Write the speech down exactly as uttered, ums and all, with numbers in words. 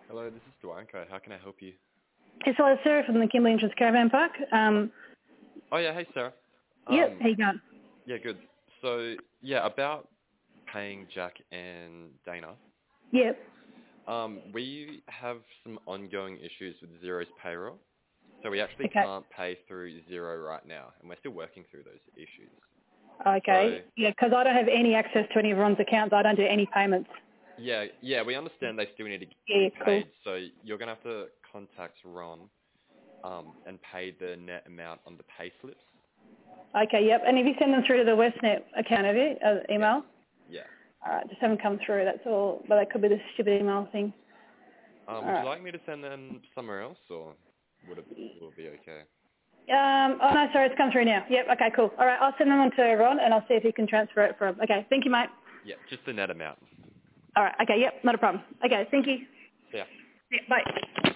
Hello, this is Dwanko. How can I help you? Yes, hello, Sarah from the Kimberley Entrance Caravan Park. Um, Oh yeah, hey Sarah. yep, Um, how you going? yeah, good. So yeah, about paying Jack and Dana. Yep. Um, we have some ongoing issues with Zero's payroll, so we actually Okay. can't pay through Zero right now, and we're still working through those issues. So Okay. Yeah, because I don't have any access to any of Ron's accounts. I don't do any payments. yeah, yeah, we understand they still need to Yeah, be yeah, cool. paid. So you're gonna have to contact Ron, um, and pay the net amount on the pay slips. Okay, yep. And have you sent them through to the Westnet account, have you? Uh, Yes. email? Yeah. All right, just haven't come through, that's all. But that could be the stupid email thing. Um, All would you right. like me to send them somewhere else, or would it will it be okay? Um, oh, no, sorry, it's come through now. Yep, okay, cool. All right, I'll send them on to Ron and I'll see if he can transfer it from. Okay, thank you, mate. Yeah, just the net amount. All right, okay, yep, not a problem. Okay, thank you. Yeah. Yeah, bye.